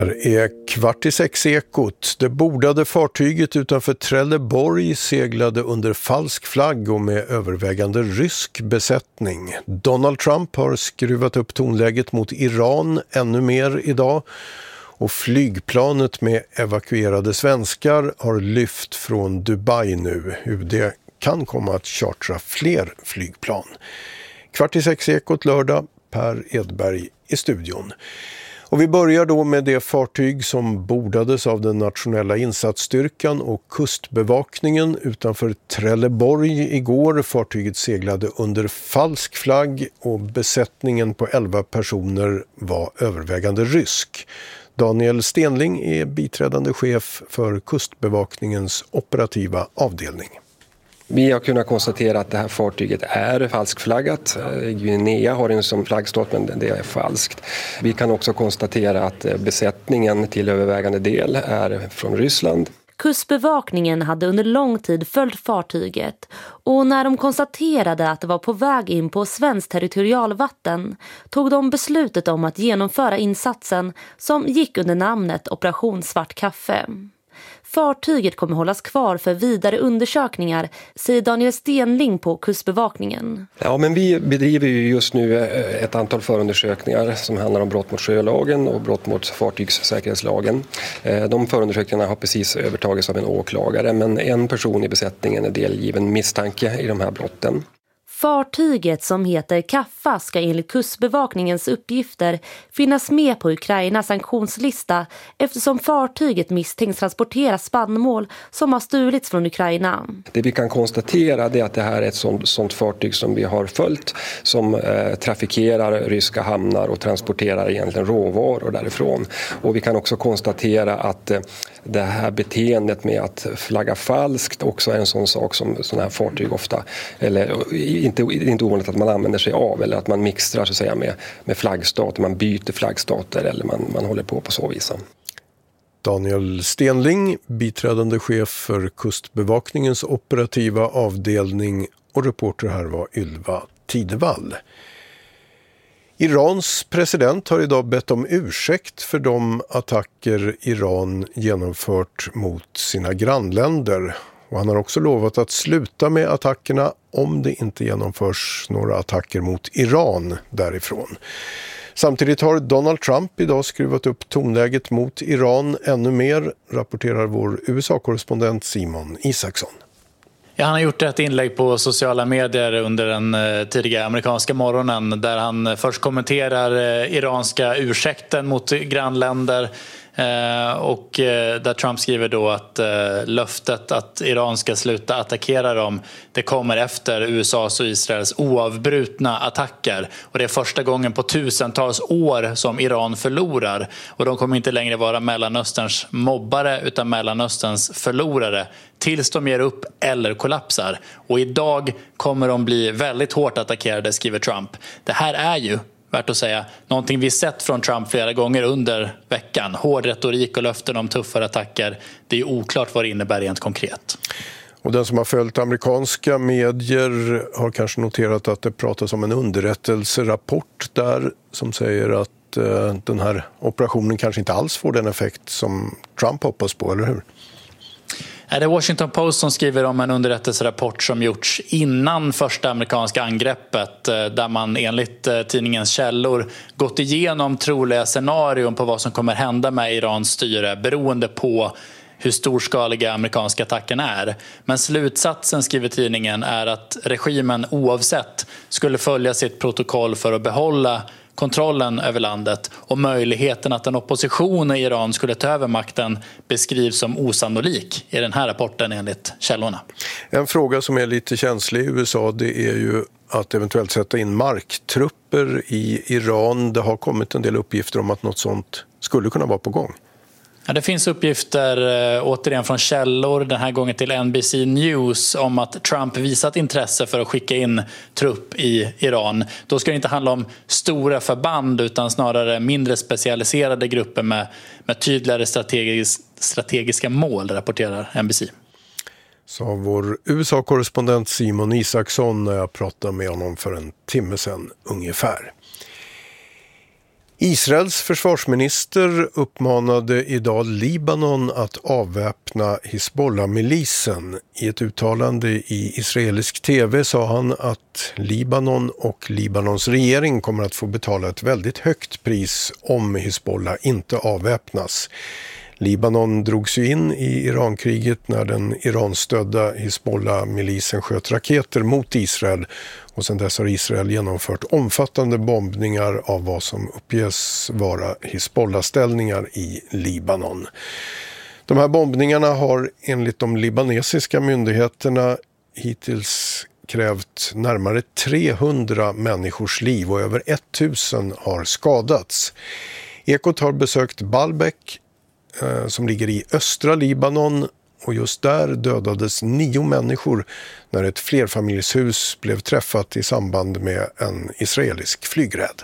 Det är 5:15 Ekot. Det bordade fartyget utanför Trelleborg seglade under falsk flagg och med övervägande rysk besättning. Donald Trump har skruvat upp tonläget mot Iran ännu mer idag. Och flygplanet med evakuerade svenskar har lyft från Dubai nu. UD kan komma att chartra fler flygplan. 5:15 Ekot lördag, Per Edberg i studion. Och vi börjar då med det fartyg som bordades av den nationella insatsstyrkan och kustbevakningen utanför Trelleborg igår. Fartyget seglade under falsk flagg och besättningen på 11 personer var övervägande rysk. Daniel Stenling är biträdande chef för kustbevakningens operativa avdelning. Vi har kunnat konstatera att det här fartyget är falskflaggat. Guinea har den som flaggstat, men det är falskt. Vi kan också konstatera att besättningen till övervägande del är från Ryssland. Kustbevakningen hade under lång tid följt fartyget och när de konstaterade att det var på väg in på svenskt territorialvatten tog de beslutet om att genomföra insatsen som gick under namnet Operation Svart kaffe. Fartyget kommer hållas kvar för vidare undersökningar, säger Daniel Stenling på Kustbevakningen. Ja, men vi bedriver ju just nu ett antal förundersökningar som handlar om brott mot sjölagen och brott mot fartygssäkerhetslagen. De förundersökningarna har precis övertagits av en åklagare, men en person i besättningen är delgiven misstanke i de här brotten. Fartyget som heter Kaffa ska enligt Kustbevakningens uppgifter finnas med på Ukrainas sanktionslista eftersom fartyget misstänks transportera spannmål som har stulits från Ukraina. Det vi kan konstatera är att det här är ett sånt fartyg som vi har följt som trafikerar ryska hamnar och transporterar egentligen råvaror därifrån. Och vi kan också konstatera att det här beteendet med att flagga falskt också är en sån sak som sådana här fartyg ofta, eller inte ovanligt att man använder sig av eller att man mixtrar så att säga med flaggstater, man byter flaggstater eller man håller på så vis. Daniel Stenling, biträdande chef för Kustbevakningens operativa avdelning, och reporter här var Ylva Tidevall. Irans president har idag bett om ursäkt för de attacker Iran genomfört mot sina grannländer. Och han har också lovat att sluta med attackerna om det inte genomförs några attacker mot Iran därifrån. Samtidigt har Donald Trump idag skruvat upp tonläget mot Iran ännu mer, rapporterar vår USA-korrespondent Simon Isaksson. Ja, han har gjort ett inlägg på sociala medier under den tidiga amerikanska morgonen där han först kommenterar iranska ursäkten mot grannländer och där Trump skriver då att löftet att Iran ska sluta attackera dem, det kommer efter USAs och Israels oavbrutna attacker, och det är första gången på tusentals år som Iran förlorar, och de kommer inte längre vara Mellanösterns mobbare utan Mellanösterns förlorare tills de ger upp eller kollapsar. Och idag kommer de bli väldigt hårt attackerade, skriver Trump. Det här är ju, värt att säga, någonting vi sett från Trump flera gånger under veckan. Hård retorik och löften om tuffare attacker. Det är oklart vad det innebär rent konkret. Och den som har följt amerikanska medier har kanske noterat att det pratas om en underrättelserapport där som säger att den här operationen kanske inte alls får den effekt som Trump hoppas på, eller hur? Det är Washington Post som skriver om en underrättelserapport som gjorts innan första amerikanska angreppet, där man enligt tidningens källor gått igenom troliga scenarion på vad som kommer hända med Irans styre beroende på hur storskaliga amerikanska attacken är. Men slutsatsen, skriver tidningen, är att regimen oavsett skulle följa sitt protokoll för att behålla kontrollen över landet, och möjligheten att en opposition i Iran skulle ta över makten beskrivs som osannolik i den här rapporten enligt källorna. En fråga som är lite känslig i USA, det är ju att eventuellt sätta in marktrupper i Iran. Det har kommit en del uppgifter om att något sånt skulle kunna vara på gång. Ja, det finns uppgifter återigen från källor, den här gången till NBC News, om att Trump visat intresse för att skicka in trupp i Iran. Då ska det inte handla om stora förband utan snarare mindre specialiserade grupper med tydligare strategiska mål, rapporterar NBC. Så vår USA-korrespondent Simon Isaksson när jag pratade med honom för en timme sedan ungefär. Israels försvarsminister uppmanade idag Libanon att avväpna Hizbollah-milisen. I ett uttalande i israelisk tv sa han att Libanon och Libanons regering kommer att få betala ett väldigt högt pris om Hizbollah inte avväpnas. Libanon drogs ju in i Irankriget när den Iranstödda Hizbollah-milisen sköt raketer mot Israel, och sedan dess har Israel genomfört omfattande bombningar av vad som uppges vara Hizbollah-ställningar i Libanon. De här bombningarna har enligt de libanesiska myndigheterna hittills krävt närmare 300 människors liv och över 1000 har skadats. Ekot har besökt Baalbek som ligger i östra Libanon, och just där dödades 9 människor när ett flerfamiljshus blev träffat i samband med en israelisk flygräd.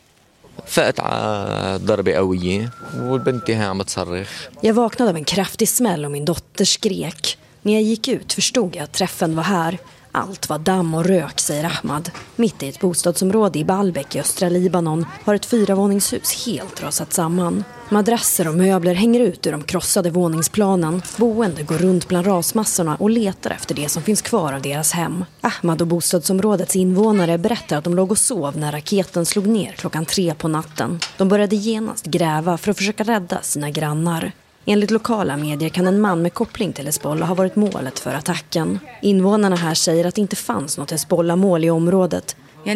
Jag vaknade av en kraftig smäll och min dotter skrek. När jag gick ut förstod jag att träffen var här. Allt var damm och rök, säger Ahmad. Mitt i ett bostadsområde i Baalbek i östra Libanon har ett 4-våningshus helt rasat samman. Madrasser och möbler hänger ut ur de krossade våningsplanen. Boende går runt bland rasmassorna och letar efter det som finns kvar av deras hem. Ahmad och bostadsområdets invånare berättar att de låg och sov när raketen slog ner 3:00 på natten. De började genast gräva för att försöka rädda sina grannar. Enligt lokala medier kan en man med koppling till Hezbollah ha varit målet för attacken. Invånarna här säger att det inte fanns något Hezbollah-mål i området. Vi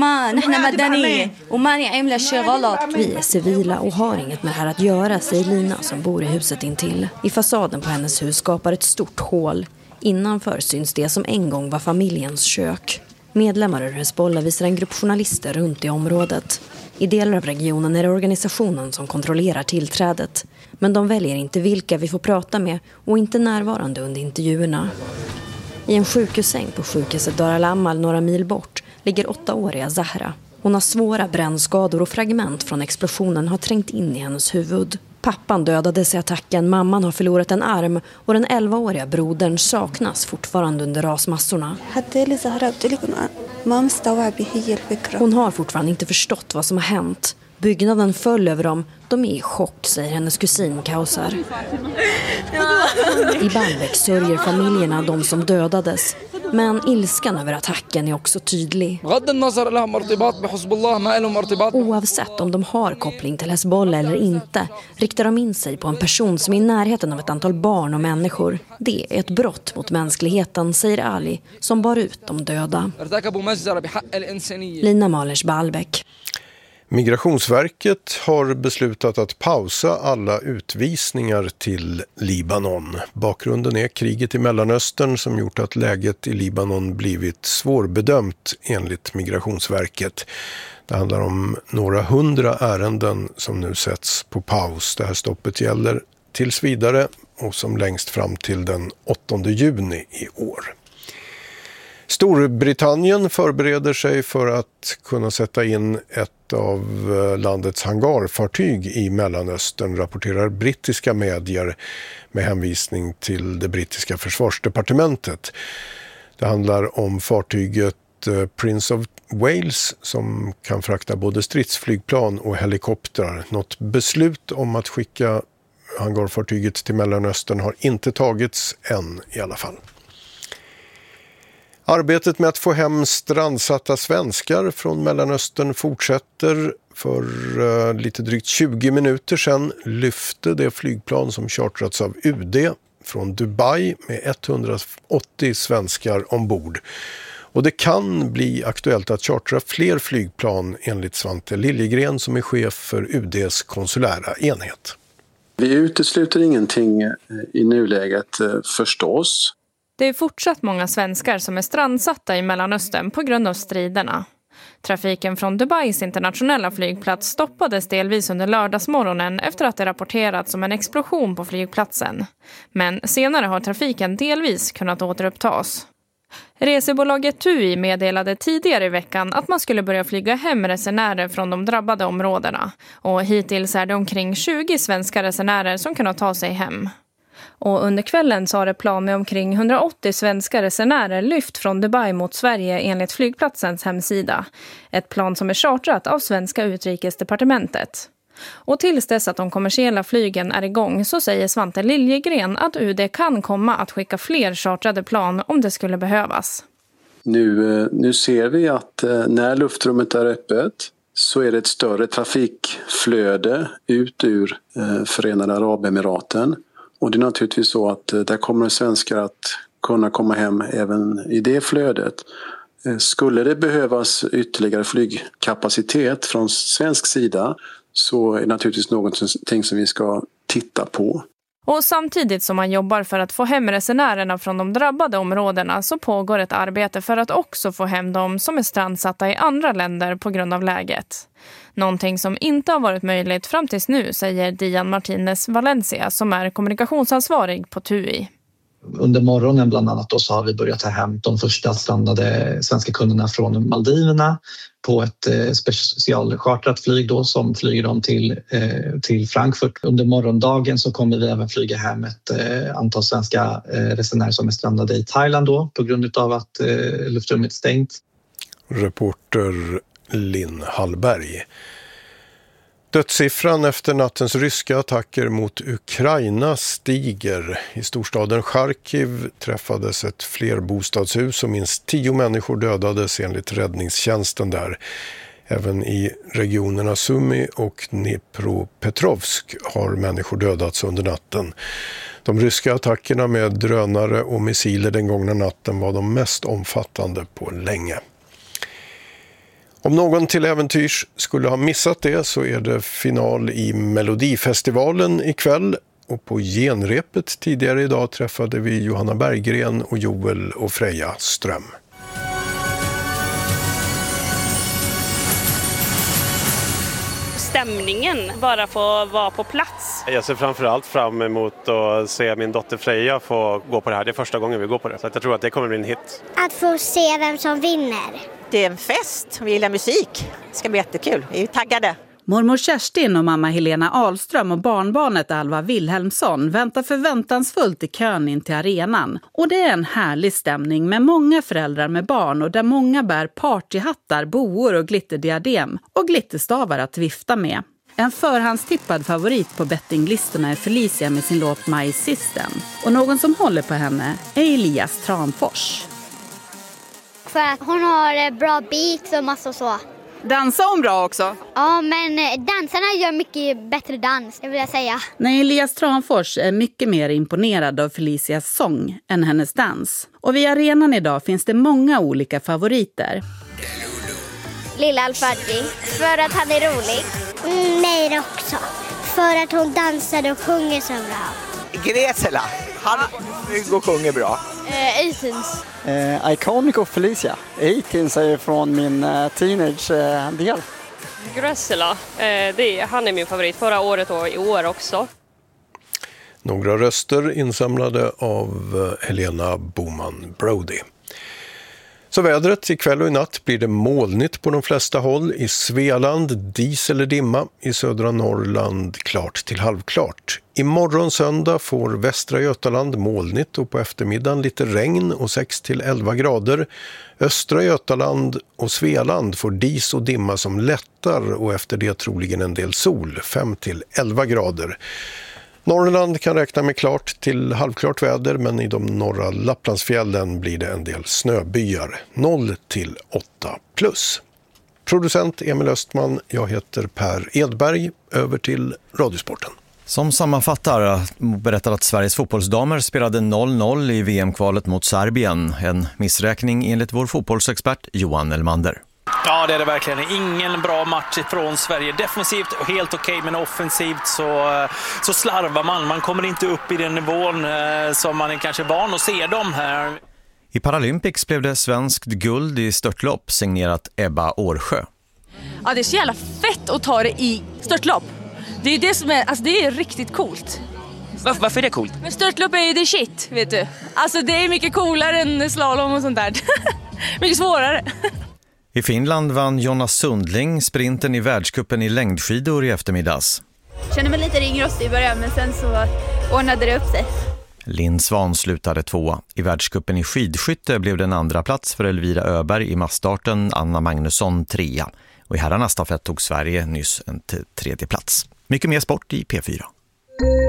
är civila och har inget med det här att göra, säger Lina som bor i huset intill. I fasaden på hennes hus skapar ett stort hål. Innanför syns det som en gång var familjens kök. Medlemmar ur Hezbollah visar en grupp journalister runt i området. I delar av regionen är det organisationen som kontrollerar tillträdet. Men de väljer inte vilka vi får prata med och inte närvarande under intervjuerna. I en sjukhussäng på sjukhuset Dar al-Amal några mil bort ligger 8-åriga Zahra. Hon har svåra brännskador och fragment från explosionen har trängt in i hennes huvud. Pappan dödades i attacken, mamman har förlorat en arm och den 11-åriga brodern saknas fortfarande under rasmassorna. Hon har fortfarande inte förstått vad som har hänt. Byggnaden föll över dem. De är i chock, säger hennes kusin Kausar. I Baalbek sörjer familjerna de som dödades. Men ilskan över attacken är också tydlig. Oavsett om de har koppling till Hezbollah eller inte riktar de in sig på en person som är i närheten av ett antal barn och människor. Det är ett brott mot mänskligheten, säger Ali som bar ut de döda. Lina Malers, Baalbek. Migrationsverket har beslutat att pausa alla utvisningar till Libanon. Bakgrunden är kriget i Mellanöstern som gjort att läget i Libanon blivit svårbedömt enligt Migrationsverket. Det handlar om några 100 ärenden som nu sätts på paus. Det här stoppet gäller tills vidare och som längst fram till den 8 juni i år. Storbritannien förbereder sig för att kunna sätta in ett av landets hangarfartyg i Mellanöstern, rapporterar brittiska medier med hänvisning till det brittiska försvarsdepartementet. Det handlar om fartyget Prince of Wales som kan frakta både stridsflygplan och helikoptrar. Något beslut om att skicka hangarfartyget till Mellanöstern har inte tagits än i alla fall. Arbetet med att få hem strandsatta svenskar från Mellanöstern fortsätter. För lite drygt 20 minuter sedan lyfte det flygplan som chartrats av UD från Dubai med 180 svenskar ombord. Och det kan bli aktuellt att chartra fler flygplan enligt Svante Liljegren som är chef för UDs konsulära enhet. Vi utesluter ingenting i nuläget förstås. Det är fortsatt många svenskar som är strandsatta i Mellanöstern på grund av striderna. Trafiken från Dubais internationella flygplats stoppades delvis under lördagsmorgonen efter att det rapporterats om en explosion på flygplatsen. Men senare har trafiken delvis kunnat återupptas. Resebolaget TUI meddelade tidigare i veckan att man skulle börja flyga hem resenärer från de drabbade områdena. Och hittills är det omkring 20 svenska resenärer som kunnat ta sig hem. Och under kvällen så har det plan med omkring 180 svenska resenärer lyft från Dubai mot Sverige enligt flygplatsens hemsida. Ett plan som är chartrat av svenska utrikesdepartementet. Och tills dess att de kommersiella flygen är igång så säger Svante Liljegren att UD kan komma att skicka fler chartrade plan om det skulle behövas. Nu ser vi att när luftrummet är öppet så är det ett större trafikflöde ut ur Förenade Arabemiraten. Och det är naturligtvis så att där kommer svenskar att kunna komma hem även i det flödet. Skulle det behövas ytterligare flygkapacitet från svensk sida så är det naturligtvis någonting som vi ska titta på. Och samtidigt som man jobbar för att få hem resenärerna från de drabbade områdena så pågår ett arbete för att också få hem dem som är strandsatta i andra länder på grund av läget. Någonting som inte har varit möjligt fram tills nu, säger Dian Martinez Valencia som är kommunikationsansvarig på TUI. Under morgonen bland annat då så har vi börjat ta hem de första strandade svenska kunderna från Maldiverna på ett specialchartrat flyg då som flyger dem till Frankfurt. Under morgondagen så kommer vi även flyga hem ett antal svenska resenärer som är strandade i Thailand då på grund av att luftrummet är stängt. Reporter Linn Hallberg. Dödssiffran efter nattens ryska attacker mot Ukraina stiger. I storstaden Charkiv träffades ett flerbostadshus och minst 10 människor dödades enligt räddningstjänsten där. Även i regionerna Sumy och Dnipropetrovsk har människor dödats under natten. De ryska attackerna med drönare och missiler den gångna natten var de mest omfattande på länge. Om någon till äventyrs skulle ha missat det så är det final i Melodifestivalen ikväll. Och på genrepet tidigare idag träffade vi Johanna Berggren och Joel och Freja Ström. Stämningen bara få vara på plats. Jag ser framförallt fram emot att se min dotter Freja få gå på det här. Det är första gången vi går på det. Så jag tror att det kommer bli en hit. Att få se vem som vinner. Det är en fest. Vi gillar musik. Det ska bli jättekul. Vi är taggade. Mormor Kerstin och mamma Helena Ahlström och barnbarnet Alva Wilhelmsson väntar förväntansfullt i kön in till arenan. Och det är en härlig stämning med många föräldrar med barn och där många bär partyhattar, boor och glitterdiadem och glitterstavar att vifta med. En förhandstippad favorit på bettinglistorna är Felicia med sin låt My System. Och någon som håller på henne är Elias Tranfors. För att hon har bra beats och massa så. Dansar hon bra också? Ja, men dansarna gör mycket bättre dans, jag vill säga. Nej, Elias Tranfors är mycket mer imponerad av Felicias sång än hennes dans. Och vid arenan idag finns det många olika favoriter. Lilla Alfadji, för att han är rolig. Mig också, för att hon dansar och sjunger så bra. Gresela, han går och sjunger bra. Athens. Iconic och Felicia. Athens är från min teenage-del. Gresela, han är min favorit förra året och i år också. Några röster insamlade av Helena Boman Brody. Så vädret ikväll och i natt blir det molnigt på de flesta håll. I Svealand dis eller dimma, i södra Norrland klart till halvklart. Imorgon söndag får västra Götaland molnigt och på eftermiddagen lite regn och 6-11 grader. Östra Götaland och Svealand får dis och dimma som lättar och efter det troligen en del sol, 5-11 grader. Norrland kan räkna med klart till halvklart väder, men i de norra Lapplandsfjällen blir det en del snöbyar. 0-8+. Producent Emil Östman, jag heter Per Edberg. Över till Radiosporten. Som sammanfattar berättar att Sveriges fotbollsdamer spelade 0-0 i VM-kvalet mot Serbien. En missräkning enligt vår fotbollsexpert Johan Elmander. Ja, det är det verkligen. Ingen bra match från Sverige. Defensivt helt okej, men offensivt så slarvar man. Man kommer inte upp i den nivån som man är kanske van att se dem här. I Paralympics blev det svenskt guld i störtlopp signerat Ebba Årsjö. Ja, det är så jävla fett att ta det i störtlopp. Det är det som är, alltså det är riktigt coolt. Varför är det coolt? Men störtlopp är ju det shit, vet du. Alltså det är mycket coolare än slalom och sånt där. Mycket svårare. I Finland vann Jonas Sundling sprinten i världscupen i längdskidor i eftermiddags. Jag kände mig lite ringrostig i början, men sen så ordnade det upp sig. Linn Svan slutade 2. I världscupen i skidskytte blev det en andra plats för Elvira Öberg i massstarten, Anna Magnusson 3. Och i herrarnas stafett tog Sverige nyss en tredje plats. Mycket mer sport i P4.